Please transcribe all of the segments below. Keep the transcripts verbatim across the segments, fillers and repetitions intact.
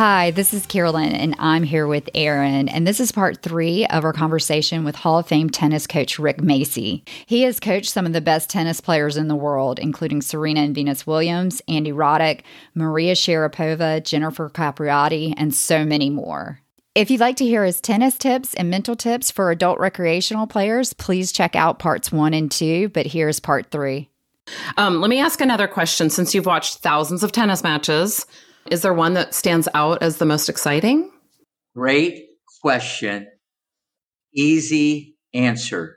Hi, this is Carolyn, and I'm here with Aaron, and this is part three of our conversation with Hall of Fame tennis coach Rick Macci. He has coached some of the best tennis players in the world, including Serena and Venus Williams, Andy Roddick, Maria Sharapova, Jennifer Capriati, and so many more. If you'd like to hear his tennis tips and mental tips for adult recreational players, please check out parts one and two, but here's part three. Um, let me ask another question. Since you've watched thousands of tennis matches, is there one that stands out as the most exciting? Great question. Easy answer.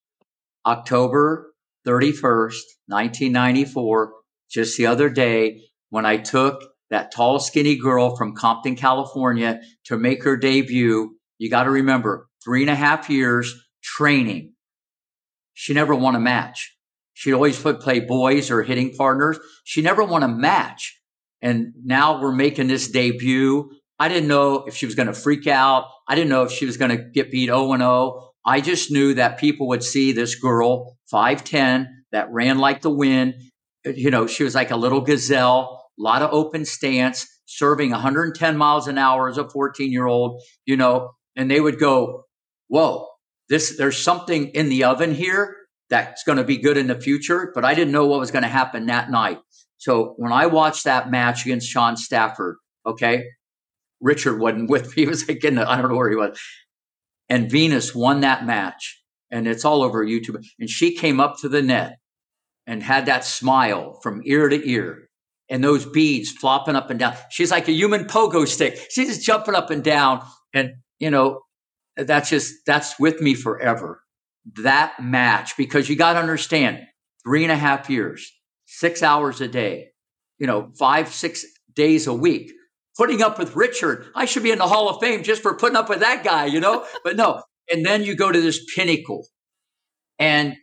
October thirty-first, nineteen ninety-four, just the other day, when I took that tall, skinny girl from Compton, California to make her debut. You got to remember, three and a half years training. She never won a match. She'd always play boys or hitting partners. She never won a match. And now we're making this debut. I didn't know if she was going to freak out. I didn't know if she was going to get beat oh and oh. I just knew that people would see this girl, five ten, that ran like the wind. You know, she was like a little gazelle, a lot of open stance, serving one hundred ten miles an hour as a fourteen-year-old, you know, and they would go, whoa, this, there's something in the oven here that's going to be good in the future. But I didn't know what was going to happen that night. So when I watched that match against Sean Stafford, okay, Richard wasn't with me. He was like in the, I don't know where he was. And Venus won that match. And it's all over YouTube. And she came up to the net and had that smile from ear to ear. And those beads flopping up and down. She's like a human pogo stick. She's just jumping up and down. And, you know, that's just, that's with me forever. That match, because you got to understand, three and a half years. Six hours a day, you know, five, six days a week, putting up with Richard. I should be in the Hall of Fame just for putting up with that guy, you know, but no. And then you go to this pinnacle and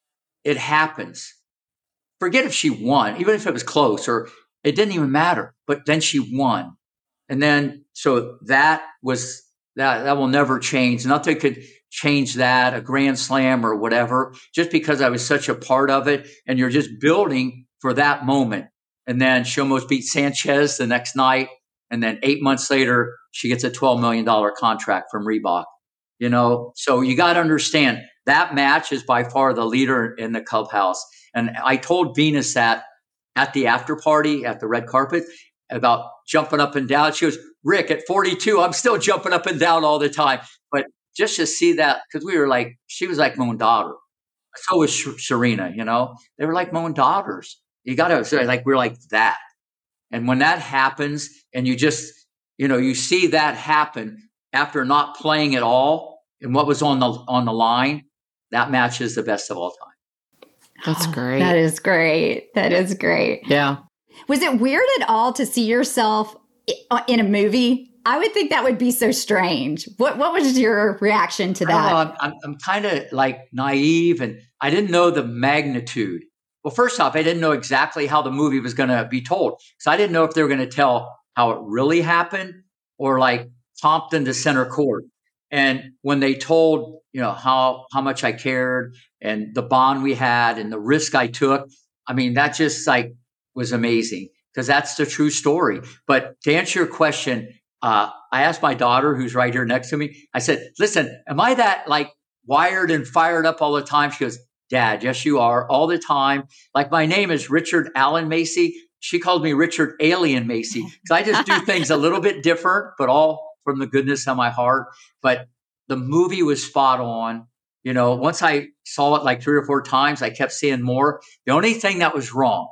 it happens. Forget if she won, even if it was close or it didn't even matter, but then she won. And then, so that was, that, that will never change. Nothing could change that, a grand slam or whatever, just because I was such a part of it. And you're just building for that moment. And then she almost beat Sanchez the next night. And then eight months later, she gets a twelve million dollars contract from Reebok. You know, so you got to understand that match is by far the leader in the clubhouse. And I told Venus that at the after party, at the red carpet, about jumping up and down. She goes, Rick, at forty-two, I'm still jumping up and down all the time. But just to see that, because we were like, she was like my own daughter. So was Serena, you know, they were like my own daughters. You got to say, like, we're like that. And when that happens and you just, you know, you see that happen after not playing at all and what was on the, on the line, that match is the best of all time. That's great. That is great. That is great. Yeah. Was it weird at all to see yourself in a movie? I would think that would be so strange. What What was your reaction to that? I don't know, I'm, I'm, I'm kind of like naive, and I didn't know the magnitude. Well, first off, I didn't know exactly how the movie was going to be told. So I didn't know if they were going to tell how it really happened or like Compton to center court. And when they told, you know, how, how much I cared and the bond we had and the risk I took, I mean, that just like was amazing because that's the true story. But to answer your question, uh, I asked my daughter, who's right here next to me, I said, listen, am I that like wired and fired up all the time? She goes, Dad, yes, you are all the time. Like my name is Richard Allen Macci. She called me Richard Alien Macci because I just do things a little bit different, but all from the goodness of my heart. But the movie was spot on. You know, once I saw it like three or four times, I kept seeing more. The only thing that was wrong,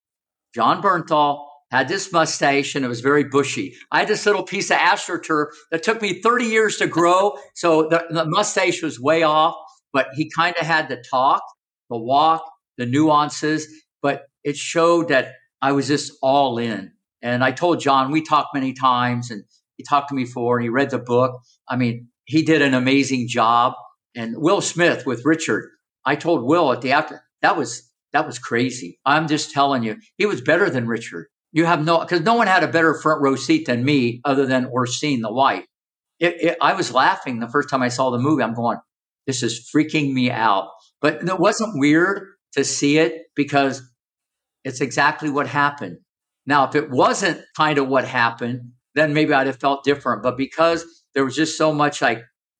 John Bernthal had this mustache and it was very bushy. I had this little piece of AstroTurf that took me thirty years to grow. So the, the mustache was way off, but he kind of had the talk, the walk, the nuances, but it showed that I was just all in. And I told John, we talked many times and he talked to me for, and he read the book. I mean, he did an amazing job. And Will Smith with Richard, I told Will at the after, that was, that was crazy. I'm just telling you, he was better than Richard. You have no, because no one had a better front row seat than me other than Orsine, the wife. It, it, I was laughing the first time I saw the movie. I'm going, this is freaking me out. But it wasn't weird to see it because it's exactly what happened. Now, if it wasn't kind of what happened, then maybe I'd have felt different. But because there was just so much like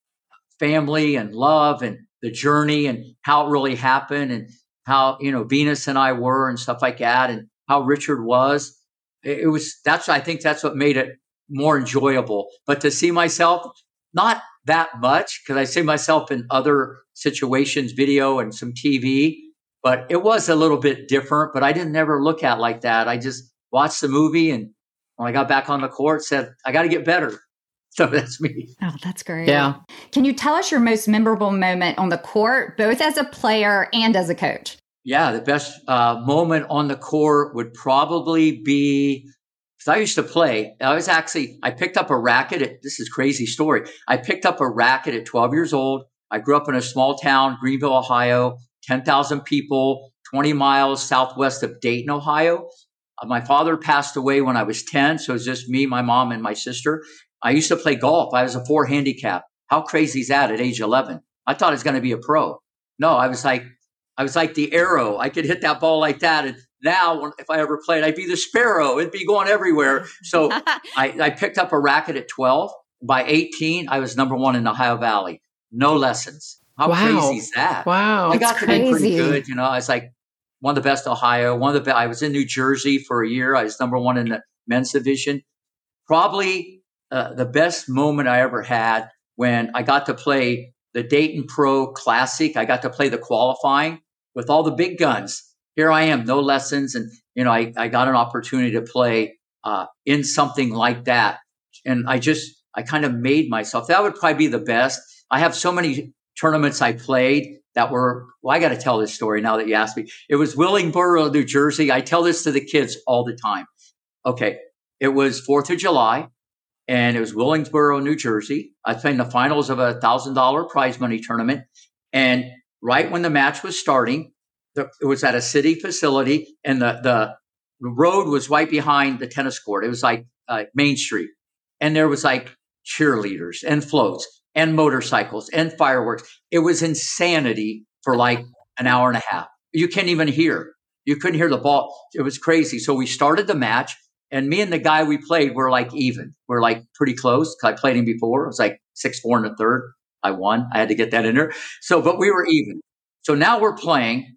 family and love and the journey and how it really happened and how, you know, Venus and I were and stuff like that and how Richard was, it, it was, that's, I think that's what made it more enjoyable. But to see myself, not that much, because I see myself in other situations, video and some T V, but it was a little bit different, but I didn't ever look at it like that. I just watched the movie, and when I got back on the court, said, I got to get better. So that's me. Oh, that's great. Yeah. Can you tell us your most memorable moment on the court, both as a player and as a coach? Yeah, the best uh, moment on the court would probably be, because I used to play. I was actually, I picked up a racket. At, this is a crazy story. I picked up a racket at twelve years old. I grew up in a small town, Greenville, Ohio, ten thousand people, twenty miles southwest of Dayton, Ohio. Uh, my father passed away when I was ten, so it was just me, my mom, and my sister. I used to play golf. I was a four handicap. How crazy is that at age eleven? I thought I was going to be a pro. No, I was like, I was like the arrow. I could hit that ball like that. And now if I ever played, I'd be the sparrow. It'd be going everywhere. So I, I picked up a racket at twelve. By eighteen, I was number one in the Ohio Valley. No lessons. How Wow. crazy is that? Wow. I That's got to be pretty crazy. good. You know, I was like one of the best Ohio, one of the best. I was in New Jersey for a year. I was number one in the men's division. Probably uh, the best moment I ever had when I got to play the Dayton Pro Classic. I got to play the qualifying with all the big guns. Here I am, no lessons. And, you know, I, I got an opportunity to play uh, in something like that. And I just, I kind of made myself. That would probably be the best. I have so many tournaments I played that were, well, I got to tell this story now that you asked me. It was Willingboro, New Jersey. I tell this to the kids all the time. Okay. It was fourth of July. And it was Willingsboro, New Jersey. I was playing the finals of a one thousand dollars prize money tournament. And right when the match was starting, the, it was at a city facility, and the, the road was right behind the tennis court. It was like uh, Main Street. And there was like cheerleaders and floats and motorcycles and fireworks. It was insanity for like an hour and a half. You can't even hear. You couldn't hear the ball. It was crazy. So we started the match. And me and the guy we played were like even. We're like pretty close. I played him before. It was like six four in the third. I won. I had to get that in there. So, but we were even. So now we're playing,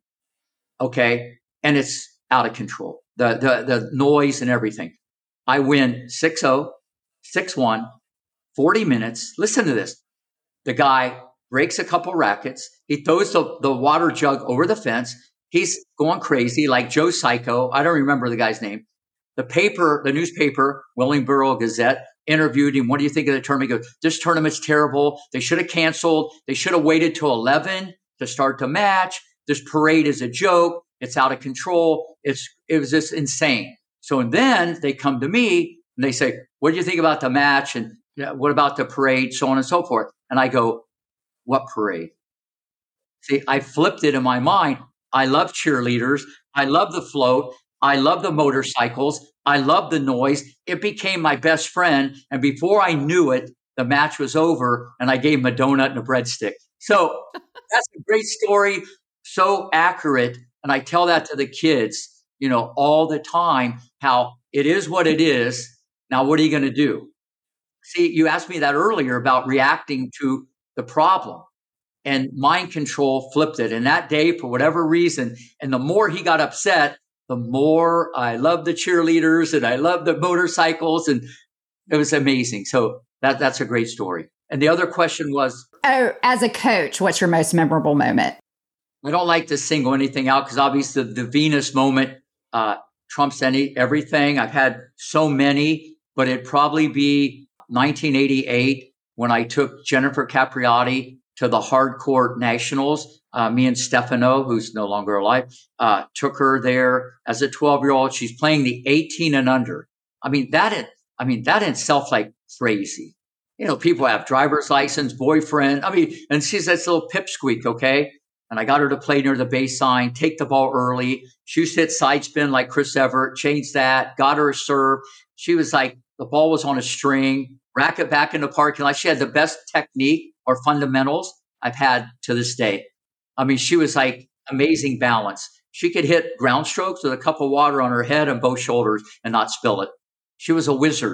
okay, and it's out of control. The the the noise and everything. I win six oh, six one, forty minutes. Listen to this. The guy breaks a couple rackets. He throws the, the water jug over the fence. He's going crazy like Joe Psycho. I don't remember the guy's name. The paper, the newspaper, Willingboro Gazette, interviewed him. What do you think of the tournament? He goes, this tournament's terrible. They should have canceled. They should have waited till eleven to start the match. This parade is a joke. It's out of control. It's It was just insane. So and then they come to me and they say, what do you think about the match? And you know, what about the parade? So on and so forth. And I go, what parade? See, I flipped it in my mind. I love cheerleaders. I love the float. I love the motorcycles. I love the noise. It became my best friend. And before I knew it, the match was over and I gave him a donut and a breadstick. So that's a great story. So accurate. And I tell that to the kids, you know, all the time, how it is what it is. Now, what are you going to do? See, you asked me that earlier about reacting to the problem, and mind control flipped it. And that day, for whatever reason, and the more he got upset, the more I love the cheerleaders and I love the motorcycles, and it was amazing. So that that's a great story. And the other question was, Oh, as a coach, what's your most memorable moment? I don't like to single anything out because obviously the, the Venus moment uh, trumps any everything. I've had so many, but it'd probably be nineteen eighty-eight when I took Jennifer Capriati to the hardcourt nationals. Uh, me and Stefano, who's no longer alive, uh, took her there as a twelve-year-old. She's playing the eighteen and under. I mean, that, in, I mean, that in itself, like crazy. You know, people have driver's license, boyfriend. I mean, and she's this little pipsqueak, okay? And I got her to play near the baseline, take the ball early. She used to hit side spin like Chris Evert, changed that, got her a serve. She was like, the ball was on a string, racket back in the parking lot. She had the best technique or fundamentals I've had to this day. I mean, she was like amazing balance. She could hit ground strokes with a cup of water on her head and both shoulders and not spill it. She was a wizard.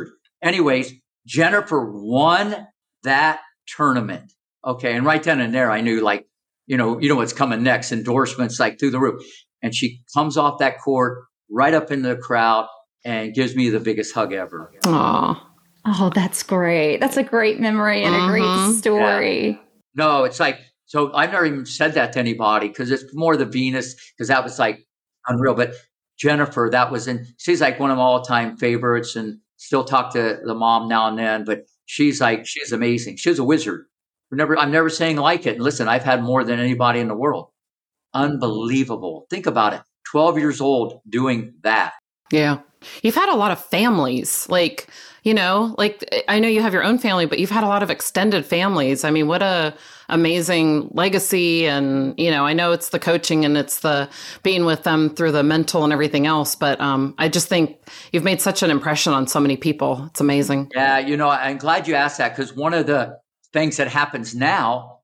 anyways, Jennifer won that tournament. Okay. And right then and there, I knew like, you know, you know what's coming next, endorsements like through the roof. And she comes off that court right up into the crowd and gives me the biggest hug ever. Aww. Oh, that's great. That's a great memory and mm-hmm. a great story. Yeah. No, it's like, so I've never even said that to anybody because it's more the Venus, because that was like unreal. But Jennifer, that was in, she's like one of my all-time favorites and still talk to the mom now and then. But she's like, she's amazing. She's a wizard. We're never, I'm never saying like it. And listen, I've had more than anybody in the world. Unbelievable. Think about it. twelve years old doing that. Yeah. You've had a lot of families, like, you know, like I know you have your own family, but you've had a lot of extended families. I mean, what a amazing legacy. And, you know, I know it's the coaching and it's the being with them through the mental and everything else. But um, I just think you've made such an impression on so many people. It's amazing. Yeah. You know, I'm glad you asked that because one of the things that happens now,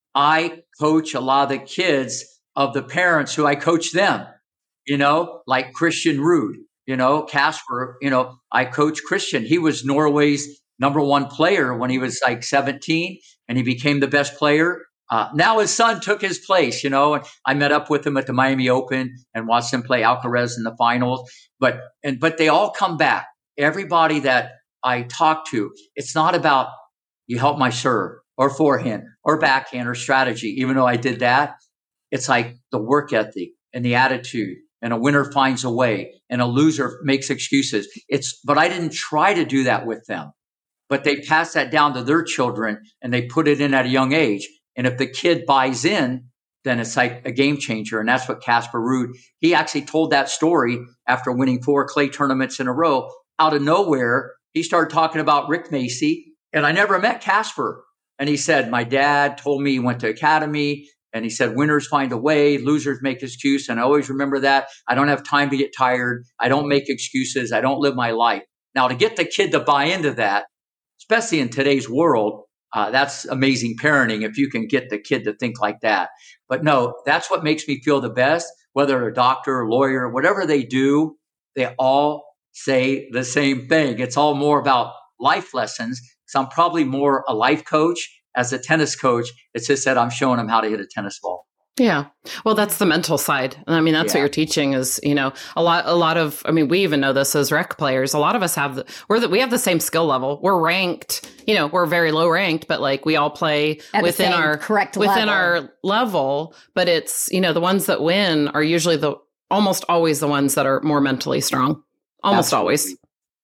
I coach a lot of the kids of the parents who I coach them, you know, like Christian Ruud. You know, Casper, you know, I coach Christian. He was Norway's number one player when he was like seventeen and he became the best player. Uh, now his son took his place, you know, and I met up with him at the Miami Open and watched him play Alcaraz in the finals. But, and, but they all come back. Everybody that I talk to, it's not about you help my serve or forehand or backhand or strategy, even though I did that. It's like the work ethic and the attitude. And a winner finds a way and a loser makes excuses. It's, but I didn't try to do that with them, but they pass that down to their children and they put it in at a young age. And if the kid buys in, then it's like a game changer. And that's what Casper Ruud, he actually told that story after winning four clay tournaments in a row. Out of nowhere, he started talking about Rick Macci. And I never met Casper. And he said, my dad told me he went to academy. And he said, winners find a way, losers make excuse. And I always remember that. I don't have time to get tired. I don't make excuses. I don't live my life. Now, to get the kid to buy into that, especially in today's world, uh, that's amazing parenting if you can get the kid to think like that. But no, that's what makes me feel the best, whether a doctor, a lawyer, whatever they do, they all say the same thing. It's all more about life lessons. So I'm probably more a life coach. As a tennis coach, it's just that I'm showing them how to hit a tennis ball. Yeah. Well, that's the mental side. And I mean, that's yeah. what you're teaching is, you know, a lot, a lot of, I mean, we even know this as rec players. A lot of us have, the, we're the, we have the same skill level. We're ranked, you know, we're very low ranked, but like we all play At within our correct within level. our level. But it's, you know, the ones that win are usually the, almost always the ones that are more mentally strong. Almost Absolutely. always.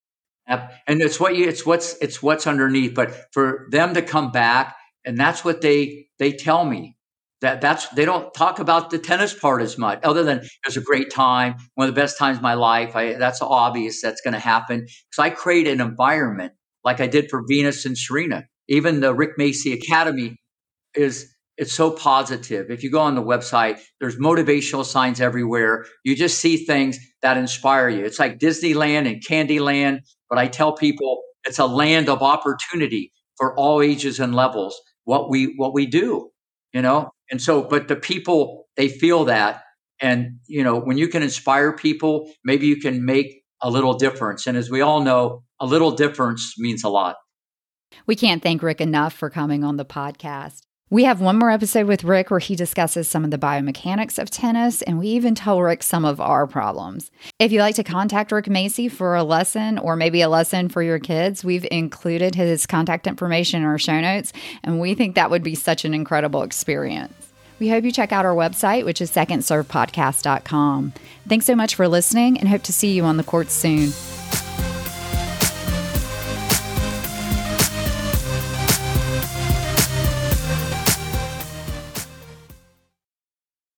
And it's what you, it's what's, it's what's underneath, but for them to come back, and that's what they, they tell me that that's, they don't talk about the tennis part as much other than it was a great time. One of the best times of my life. I, that's obvious. That's going to happen. So I create an environment like I did for Venus and Serena. Even the Rick Macci Academy is, it's so positive. If you go on the website, there's motivational signs everywhere. You just see things that inspire you. It's like Disneyland and Candyland, but I tell people it's a land of opportunity for all ages and levels. What we, what we do, you know? And so, but the people, they feel that. And, you know, when you can inspire people, maybe you can make a little difference. And as we all know, a little difference means a lot. We can't thank Rick enough for coming on the podcast. We have one more episode with Rick where he discusses some of the biomechanics of tennis, and we even tell Rick some of our problems. If you'd like to contact Rick Macci for a lesson or maybe a lesson for your kids, we've included his contact information in our show notes, and we think that would be such an incredible experience. We hope you check out our website, which is second serve podcast dot com. Thanks so much for listening and hope to see you on the court soon.